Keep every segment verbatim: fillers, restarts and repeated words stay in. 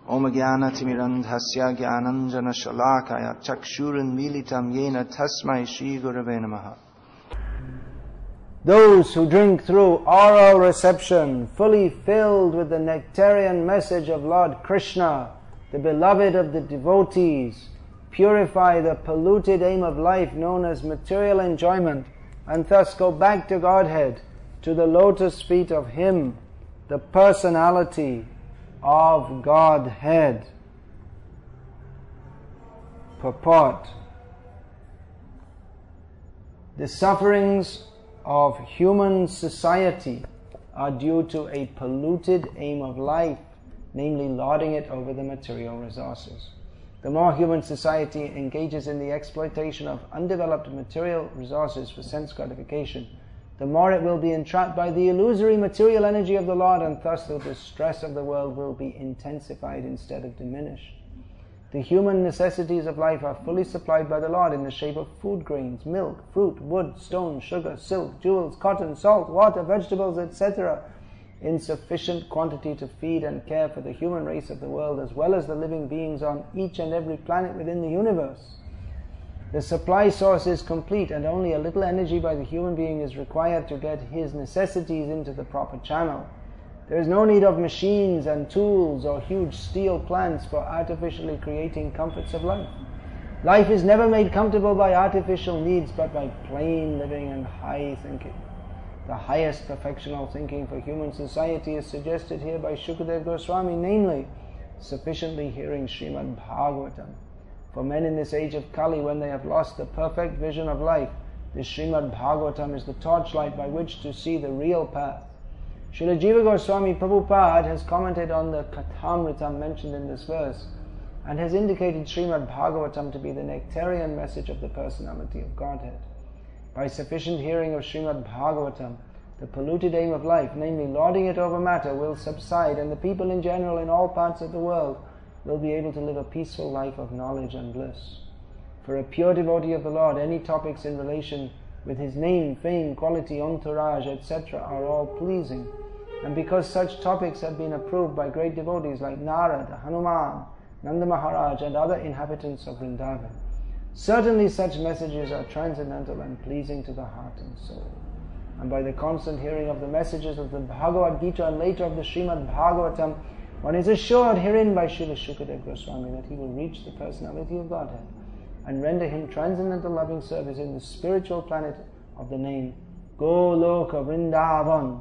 Om Jnana-timirandhasya Jnananjana-shalakaya Chakshurunmilitam Yena Tasmai Shri Gurave Namaha. Those who drink through oral reception, fully filled with the nectarian message of Lord Krishna, the beloved of the devotees, purify the polluted aim of life known as material enjoyment, and thus go back to Godhead, to the lotus feet of Him, the personality of Godhead. Purport. The sufferings of human society are due to a polluted aim of life, namely lording it over the material resources. The more human society engages in the exploitation of undeveloped material resources for sense gratification, the more it will be entrapped by the illusory material energy of the Lord, and thus the distress of the world will be intensified instead of diminished. The human necessities of life are fully supplied by the Lord in the shape of food grains, milk, fruit, wood, stone, sugar, silk, jewels, cotton, salt, water, vegetables, et cetera, in sufficient quantity to feed and care for the human race of the world, as well as the living beings on each and every planet within the universe. The supply source is complete, and only a little energy by the human being is required to get his necessities into the proper channel. There is no need of machines and tools or huge steel plants for artificially creating comforts of life. Life is never made comfortable by artificial needs, but by plain living and high thinking. The highest perfectional thinking for human society is suggested here by Shukadeva Goswami, namely, sufficiently hearing Srimad Bhagavatam. For men in this age of Kali, when they have lost the perfect vision of life, the Srimad Bhagavatam is the torchlight by which to see the real path. Srila Jiva Goswami Prabhupada has commented on the Kathamritam mentioned in this verse, and has indicated Srimad Bhagavatam to be the nectarian message of the personality of Godhead. By sufficient hearing of Srimad Bhagavatam, the polluted aim of life, namely lording it over matter, will subside, and the people in general in all parts of the world will be able to live a peaceful life of knowledge and bliss. For a pure devotee of the Lord, any topics in relation with His name, fame, quality, entourage, et cetera are all pleasing. And because such topics have been approved by great devotees like Narada, Hanuman, Nanda Maharaj, and other inhabitants of Vrindavan, certainly such messages are transcendental and pleasing to the heart and soul. And by the constant hearing of the messages of the Bhagavad Gita and later of the Srimad Bhagavatam, one is assured herein by Srila Shukadeva Goswami that he will reach the personality of Godhead and render Him transcendental loving service in the spiritual planet of the name Goloka Vrindavan,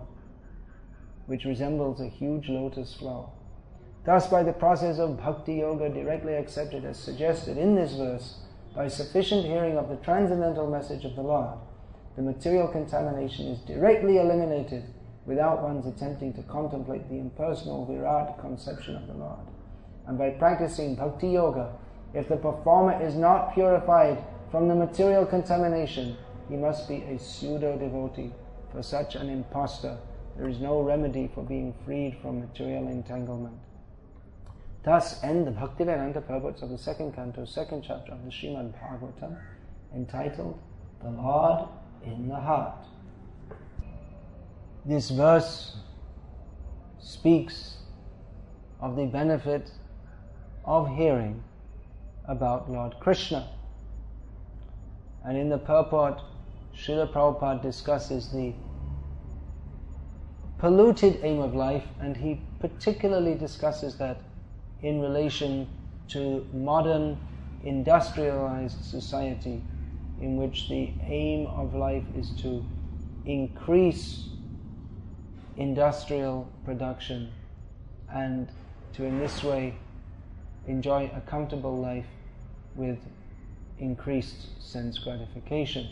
which resembles a huge lotus flower. Thus, by the process of Bhakti Yoga directly accepted as suggested in this verse, by sufficient hearing of the transcendental message of the Lord, the material contamination is directly eliminated without one's attempting to contemplate the impersonal Virat conception of the Lord. And by practicing Bhakti Yoga, if the performer is not purified from the material contamination, he must be a pseudo-devotee. For such an impostor, there is no remedy for being freed from material entanglement. Thus end the Bhaktivedanta purports of the second canto, second chapter of the Srimad Bhagavatam, entitled The Lord in the Heart. This verse speaks of the benefit of hearing about Lord Krishna. And in the purport, Srila Prabhupada discusses the polluted aim of life, and he particularly discusses that in relation to modern industrialized society, in which the aim of life is to increase industrial production and to in this way enjoy a comfortable life with increased sense gratification.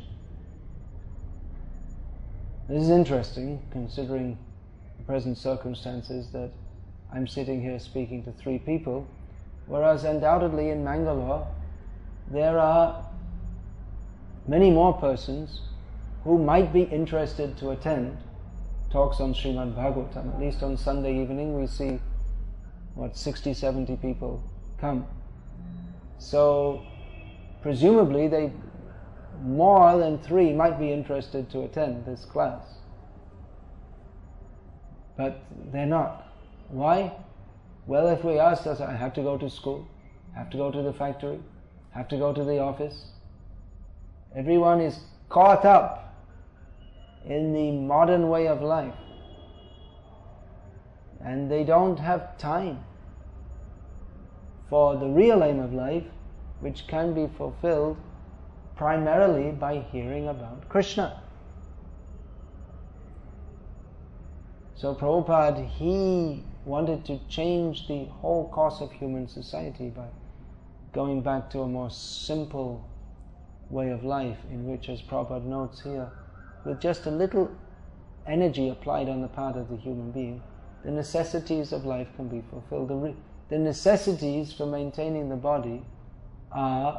This is interesting, considering the present circumstances, that I'm sitting here speaking to three people, whereas undoubtedly in Mangalore there are many more persons who might be interested to attend talks on Srimad Bhagavatam. At least on Sunday evening we see, what, sixty, seventy people come. So presumably they, more than three might be interested to attend this class. But they're not. Why? Well, if we ask us, I have to go to school, have to go to the factory, have to go to the office. Everyone is caught up in the modern way of life, and they don't have time for the real aim of life, which can be fulfilled primarily by hearing about Krishna. So Prabhupada, he wanted to change the whole course of human society by going back to a more simple way of life, in which, as Prabhupada notes here, with just a little energy applied on the part of the human being, the necessities of life can be fulfilled. The, re- the necessities for maintaining the body are,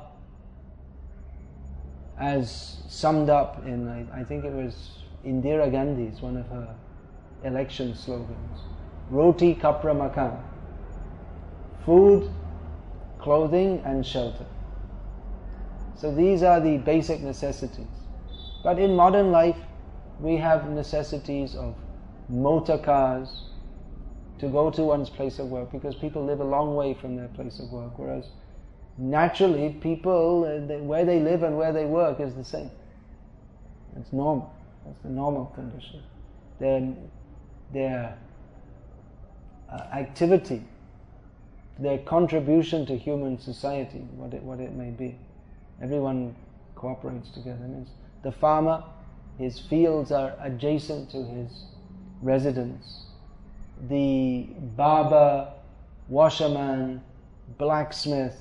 as summed up in, I, I think it was Indira Gandhi's, one of her election slogans, Roti Kapra Makan, food, clothing and shelter. So these are the basic necessities. But in modern life, we have necessities of motor cars to go to one's place of work, because people live a long way from their place of work, whereas naturally people, uh, they, where they live and where they work is the same. It's normal. That's the normal condition. Their, their uh, activity, their contribution to human society, what it, what it may be, everyone cooperates together. It means the farmer, his fields are adjacent to his residence. The barber, washerman, blacksmith,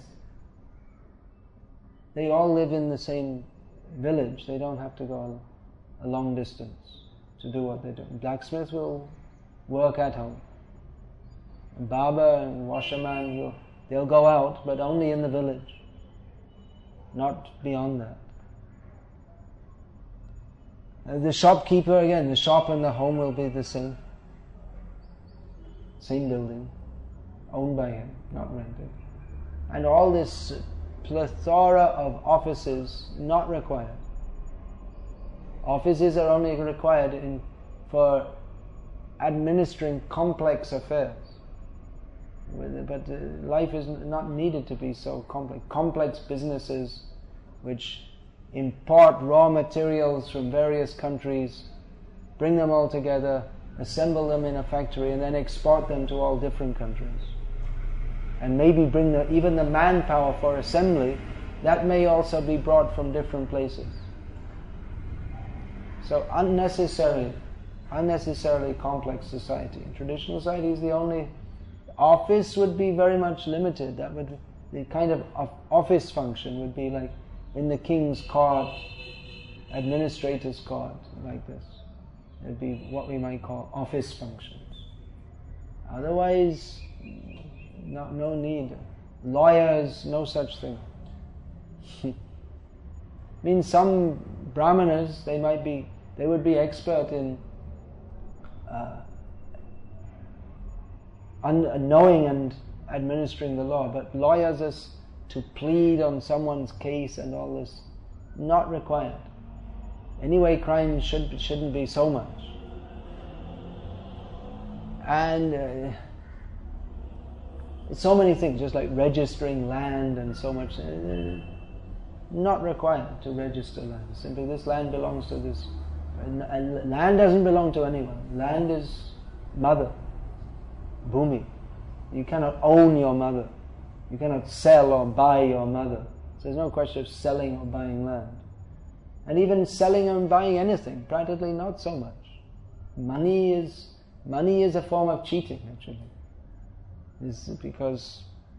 they all live in the same village. They don't have to go a long distance to do what they do. Blacksmith will work at home. Barber and washerman, will, they'll go out, but only in the village, not beyond that. Uh, the shopkeeper, again, the shop and the home will be the same. Same building, owned by him, not rented. And all this plethora of offices not required. Offices are only required in, for administering complex affairs. But uh, life is not needed to be so complex. Complex businesses which import raw materials from various countries, bring them all together, assemble them in a factory, and then export them to all different countries. And maybe bring the, even the manpower for assembly, that may also be brought from different places. So unnecessary, unnecessarily complex society. In traditional society is the only office would be very much limited. That would, the kind of office function would be like in the king's court, administrator's court, like this. It would be what we might call office functions. Otherwise, no, no need. Lawyers, no such thing. I mean, some brahmanas, they might be, they would be expert in uh, un- knowing and administering the law, but lawyers is to plead on someone's case and all this, not required. Anyway, crime should, shouldn't be so much. And uh, so many things, just like registering land and so much, uh, not required to register land. Simply, this land belongs to this. And, and land doesn't belong to anyone. Land is mother, bhumi. You cannot own your mother. You cannot sell or buy your mother. So there's no question of selling or buying land. And even selling and buying anything, practically not so much. Money is money is a form of cheating, actually. It's because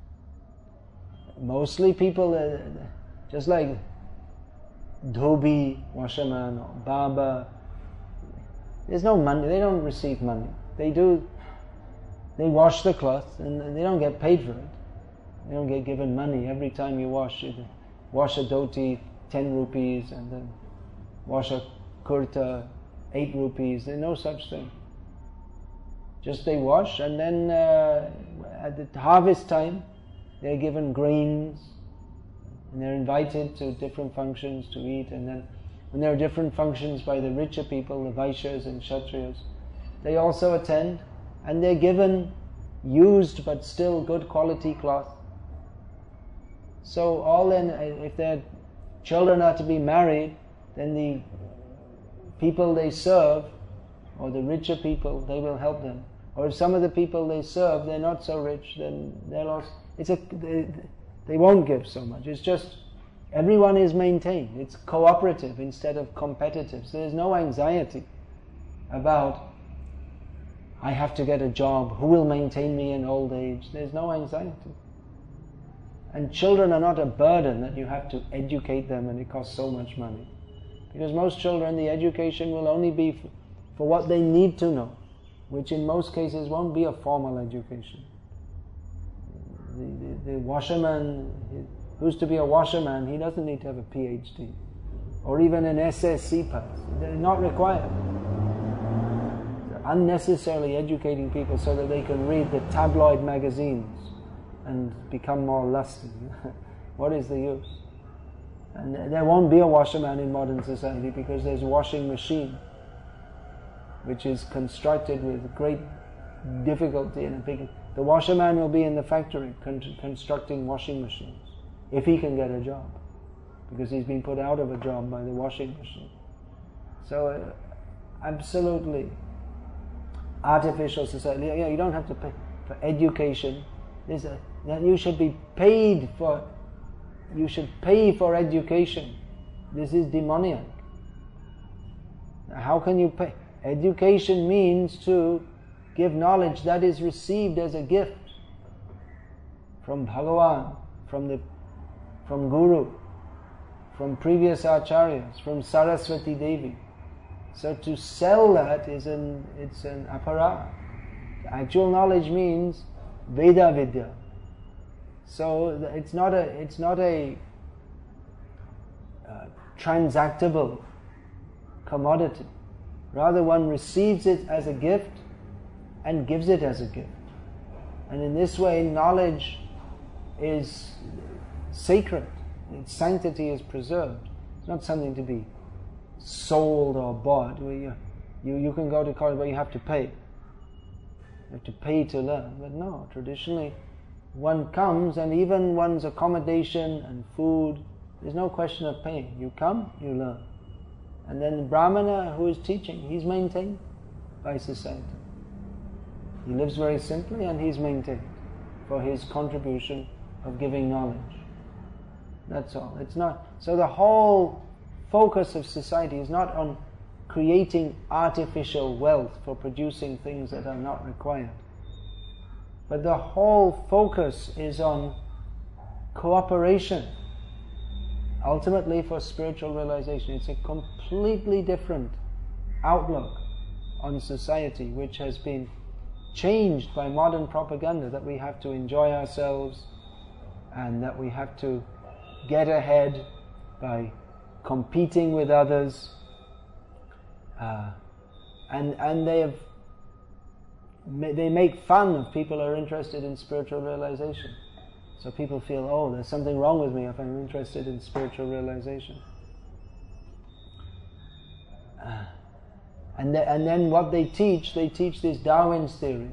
mostly people, uh, just like dhobi, washerman, or barber, there's no money. They don't receive money. They do. They wash the cloth, and, and they don't get paid for it. They don't get given money every time you wash it. Wash a dhoti, ten rupees, and then wash a kurta, eight rupees. There's no such thing. Just they wash, and then uh, at the harvest time, they're given grains, and they're invited to different functions to eat. And then when there are different functions by the richer people, the Vaishyas and Kshatriyas, they also attend, and they're given used but still good quality cloth. So all then, if their children are to be married, then the people they serve, or the richer people, they will help them. Or if some of the people they serve, they're not so rich, then they'll also, it's a, they, they won't give so much. It's just, everyone is maintained. It's cooperative instead of competitive. So there's no anxiety about, I have to get a job, who will maintain me in old age? There's no anxiety. And children are not a burden that you have to educate them and it costs so much money. Because most children, the education will only be for, for what they need to know, which in most cases won't be a formal education. The, the, the washerman, who's to be a washerman, he doesn't need to have a P H D or even an S S C pass. They're not required. They're unnecessarily educating people so that they can read the tabloid magazines and become more lusty. What is the use? And there won't be a washerman in modern society because there's a washing machine which is constructed with great difficulty and a big... The washerman will be in the factory con- constructing washing machines, if he can get a job, because he's been put out of a job by the washing machine. So, uh, absolutely artificial society. Yeah, you don't have to pay for education. There's a, that you should be paid for. You should pay for education. This is demoniac. How can you pay? Education means to give knowledge that is received as a gift from Bhagavan, from the, from Guru, from previous acharyas, from Saraswati Devi. So to sell that is an it's an aparad. Actual knowledge means Veda Vidya. So it's not a it's not a uh, transactable commodity. Rather, one receives it as a gift and gives it as a gift. And in this way, knowledge is sacred. Its sanctity is preserved. It's not something to be sold or bought. You, you, you can go to college, but you have to pay. You have to pay to learn. But no, traditionally, one comes, and even one's accommodation and food, there's no question of paying. You come, you learn. And then the Brahmana who is teaching, he's maintained by society. He lives very simply and he's maintained for his contribution of giving knowledge. That's all. It's not. So the whole focus of society is not on creating artificial wealth for producing things that are not required. But the whole focus is on cooperation. Ultimately for spiritual realization. It's a completely different outlook on society which has been changed by modern propaganda, that we have to enjoy ourselves and that we have to get ahead by competing with others. Uh, and and they have they make fun of people who are interested in spiritual realization. So people feel, oh, there's something wrong with me if I'm interested in spiritual realization. Uh, and, th- and then what they teach, they teach this Darwin's theory.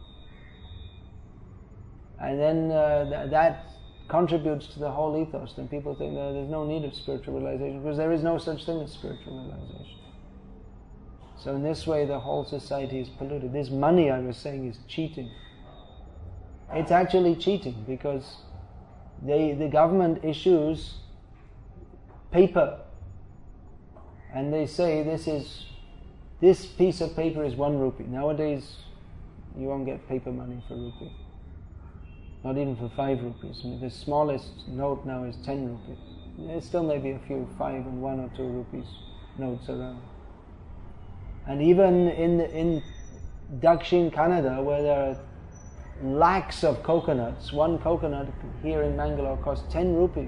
And then uh, th- that contributes to the whole ethos. Then people think that there's no need of spiritual realization because there is no such thing as spiritual realization. So in this way the whole society is polluted. This money, I was saying, is cheating. It's actually cheating because they, the government issues paper and they say this is this piece of paper is one rupee. Nowadays you won't get paper money for rupee. Not even for five rupees. I mean, the smallest note now is ten rupees. There still may be a few five and one or two rupees notes around. And even in in Dakshin Kannada, where there are lakhs of coconuts, one coconut here in Mangalore costs ten rupees.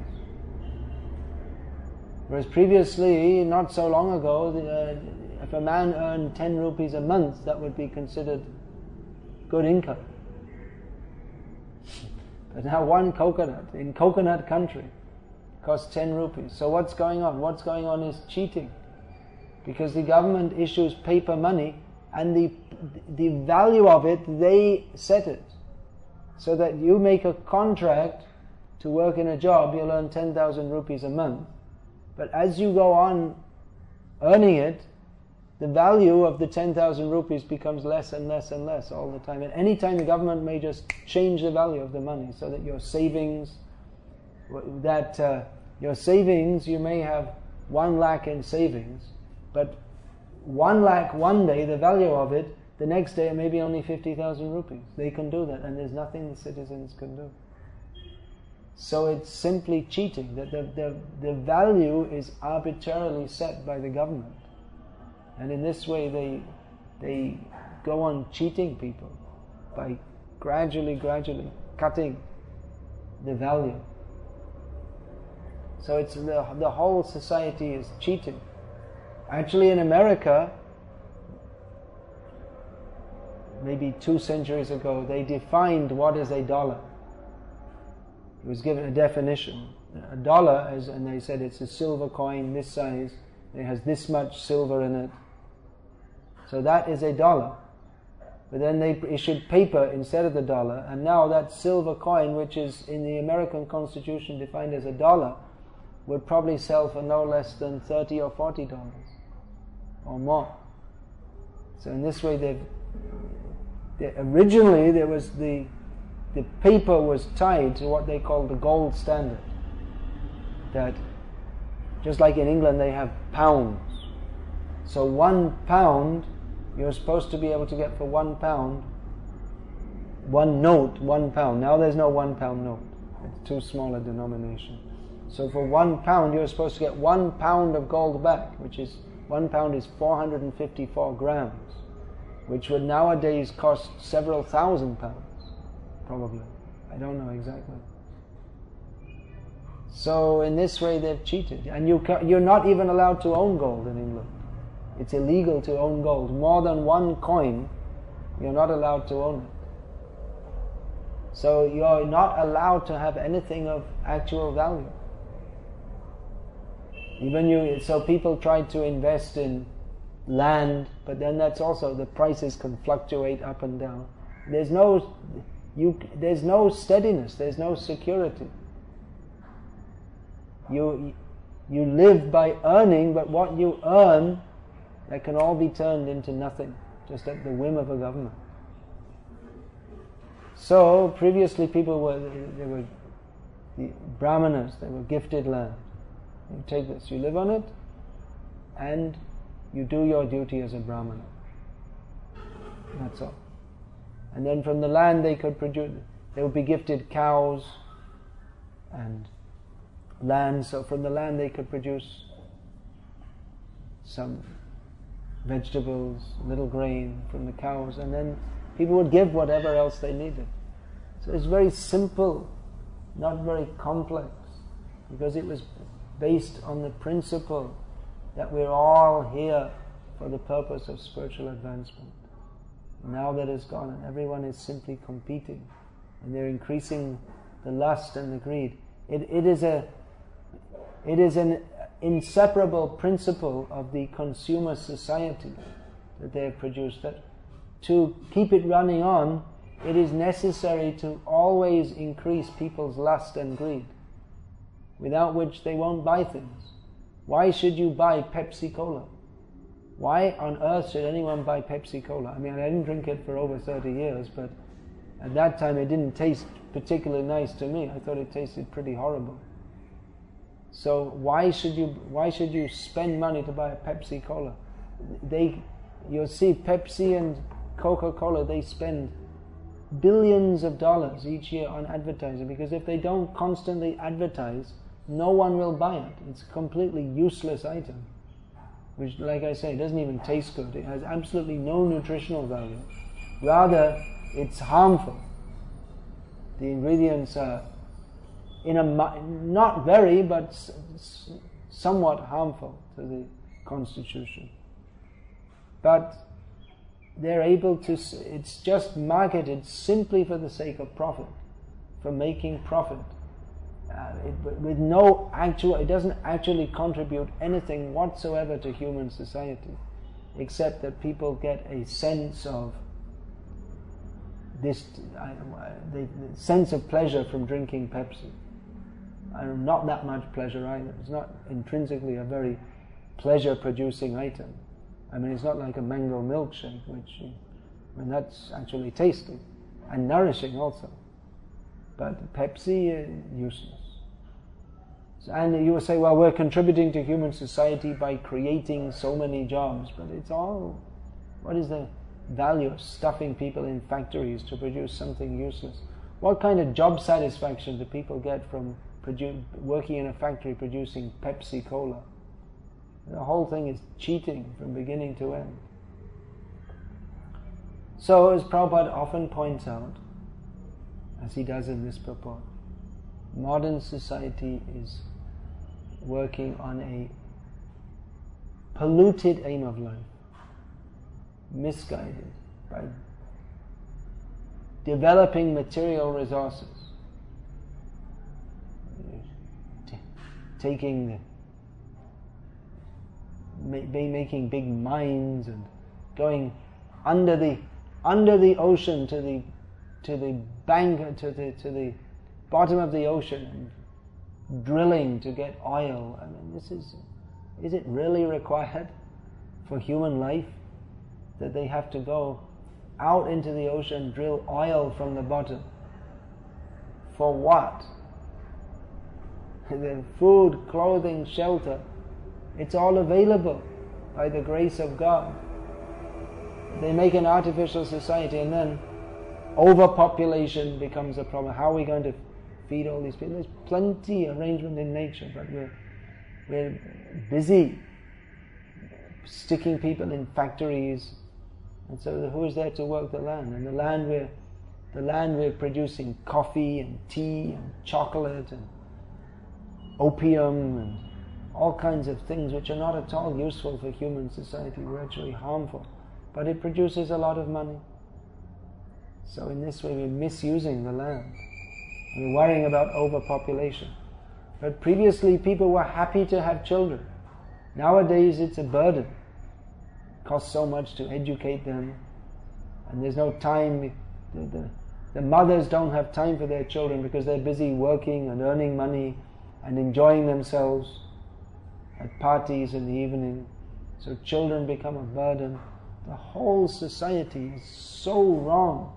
Whereas previously, not so long ago, the, uh, if a man earned ten rupees a month, that would be considered good income. But now one coconut in coconut country costs ten rupees. So what's going on? What's going on is cheating. Because the government issues paper money and the the value of it, they set it. So that you make a contract to work in a job, you'll earn ten thousand rupees a month. But as you go on earning it, the value of the ten thousand rupees becomes less and less and less all the time. And any time the government may just change the value of the money so that your savings, that uh, your savings, you may have one lakh in savings, but one lakh one day, the value of it, the next day it may be only fifty thousand rupees. They can do that, and there's nothing the citizens can do. So it's simply cheating. That the, the, the value is arbitrarily set by the government. And in this way they they go on cheating people by gradually, gradually cutting the value. So it's the, the whole society is cheating. Actually in America, maybe two centuries ago, they defined what is a dollar. It was given a definition. A dollar, is, and they said it's a silver coin this size, it has this much silver in it. So that is a dollar. But then they issued paper instead of the dollar, and now that silver coin, which is in the American Constitution defined as a dollar, would probably sell for no less than thirty or forty dollars or more. So in this way, they've they, originally there was the the paper was tied to what they call the gold standard. That just like in England they have pounds. So one pound you're supposed to be able to get for one pound, one note, one pound. Now there's no one pound note. It's too small a denomination. So for one pound you're supposed to get one pound of gold back, which is, one pound is four hundred fifty-four grams, which would nowadays cost several thousand pounds, probably. I don't know exactly. So in this way they've cheated. And you ca- you're not even allowed to own gold in England. It's illegal to own gold. More than one coin, you're not allowed to own it. So you're not allowed to have anything of actual value. Even you, so people try to invest in land, but then that's also, the prices can fluctuate up and down. There's no, you, there's no steadiness, there's no security. You, you live by earning, but what you earn, that can all be turned into nothing, just at the whim of a government. So previously people were, they were the brahmanas, they were gifted land. You take this, you live on it, and you do your duty as a brahmana. That's all. And then from the land they could produce, they would be gifted cows and land, so from the land they could produce some vegetables, little grain from the cows, and then people would give whatever else they needed. So it's very simple, not very complex, because it was based on the principle that we're all here for the purpose of spiritual advancement. Now that it's gone, and everyone is simply competing, and they're increasing the lust and the greed. It, it is a, it is an inseparable principle of the consumer society that they have produced, that to keep it running on, it is necessary to always increase people's lust and greed, without which they won't buy things. Why should you buy Pepsi Cola? Why on earth should anyone buy Pepsi Cola? I mean, I didn't drink it for over thirty years, but at that time it didn't taste particularly nice to me. I thought it tasted pretty horrible. So why should you why should you spend money to buy a Pepsi Cola? They, you'll see Pepsi and Coca-Cola, they spend billions of dollars each year on advertising, because if they don't constantly advertise, no one will buy it. It's a completely useless item, which, like I say, doesn't even taste good. It has absolutely no nutritional value. Rather, it's harmful. The ingredients are in a not very, but somewhat harmful to the constitution. But they're able to, it's just marketed simply for the sake of profit, for making profit. Uh, it, with no actual, it doesn't actually contribute anything whatsoever to human society, except that people get a sense of this uh, the, the sense of pleasure from drinking Pepsi. And not that much pleasure either. It's not intrinsically a very pleasure-producing item. I mean, it's not like a mango milkshake, which, I mean, that's actually tasty and nourishing also. But Pepsi, uh, useless. And you will say, well, we're contributing to human society by creating so many jobs, but it's all, what is the value of stuffing people in factories to produce something useless? What kind of job satisfaction do people get from produ- working in a factory producing Pepsi Cola? The whole thing is cheating from beginning to end. So, as Prabhupada often points out, as he does in this purport, modern society is working on a polluted aim of life, misguided by developing material resources, T- taking the ma- making big mines and going under the under the ocean to the to the bank to the to the bottom of the ocean and drilling to get oil. I mean, this is is it really required for human life that they have to go out into the ocean, drill oil from the bottom? For what? The food, clothing, shelter, it's all available by the grace of God. They make an artificial society, and then overpopulation becomes a problem. How are we going to feed all these people? There's plenty of arrangement in nature, but we're we're busy sticking people in factories, and so who is there to work the land? And the land we're the land we're producing coffee and tea and chocolate and opium and all kinds of things which are not at all useful for human society. They're actually harmful, but it produces a lot of money. So in this way we're misusing the land. We're worrying about overpopulation. But previously people were happy to have children. Nowadays it's a burden. It costs so much to educate them, and there's no time. The, the, the mothers don't have time for their children because they're busy working and earning money and enjoying themselves at parties in the evening. So children become a burden. The whole society is so wrong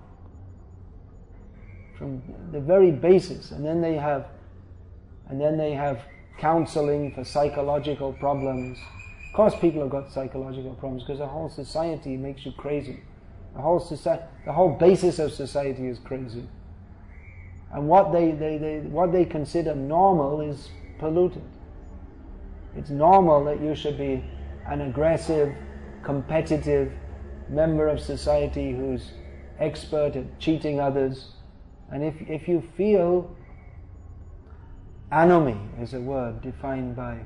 from the very basis. And then they have and then they have counseling for psychological problems. Of course people have got psychological problems because the whole society makes you crazy. The whole society, the whole basis of society is crazy. And what they, they, they what they consider normal is polluted. It's normal that you should be an aggressive, competitive member of society who's expert at cheating others. And if if you feel, anomie is a word defined by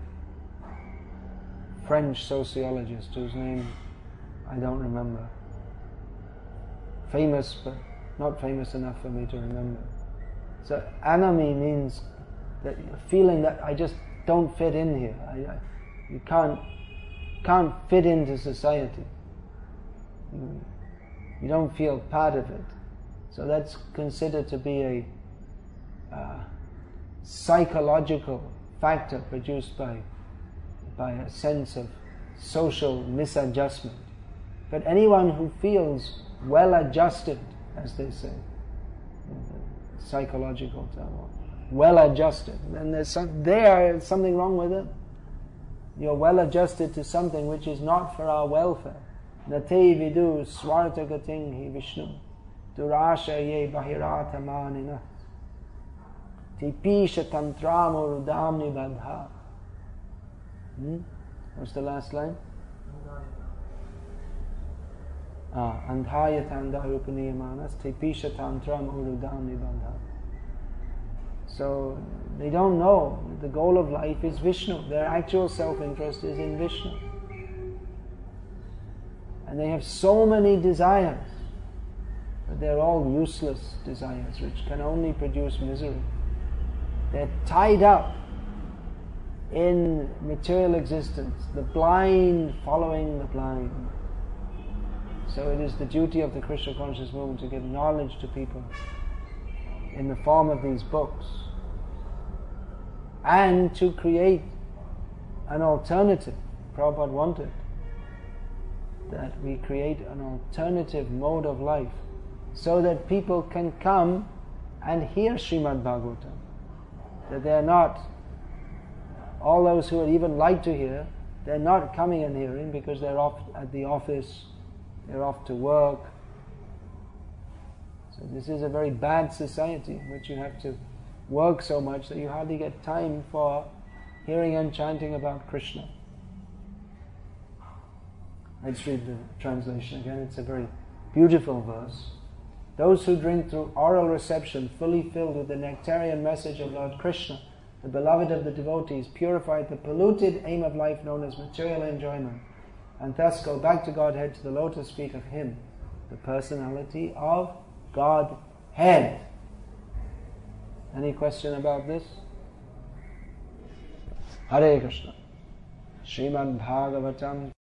French sociologist whose name I don't remember. Famous, but not famous enough for me to remember. So anomie means that feeling that I just don't fit in here. I, I, you can't can't fit into society. You, you don't feel part of it. So that's considered to be a uh, psychological factor produced by by a sense of social misadjustment. But anyone who feels well adjusted, as they say, in the psychological term, well adjusted, then there's some, there is something wrong with it. You're well adjusted to something which is not for our welfare. Nate vidu swarta gating hi Vishnu durasha ye bahirata manina tipisha tantramo rudamni bandha. Hmm? What's the last line? Ah, andhaya tandarupaniamanas tipisha tantramo rudamni bandha. So they don't know the goal of life is Vishnu. Their actual self-interest is in Vishnu. And they have so many desires, but they're all useless desires which can only produce misery. They're tied up in material existence, the blind following the blind. So it is the duty of the Krishna conscious movement to give knowledge to people in the form of these books, and to create an alternative. Prabhupada wanted that we create an alternative mode of life so that people can come and hear Srimad Bhagavatam. That they're not, all those who would even like to hear, they're not coming and hearing because they're off at the office, they're off to work. So this is a very bad society in which you have to work so much that you hardly get time for hearing and chanting about Krishna. Let's read the translation again. It's a very beautiful verse. Those who drink through oral reception, fully filled with the nectarian message of Lord Krishna, the beloved of the devotees, purify the polluted aim of life known as material enjoyment, and thus go back to Godhead, to the lotus feet of Him, the personality of Godhead. Any question about this? Hare Krishna. Srimad Bhagavatam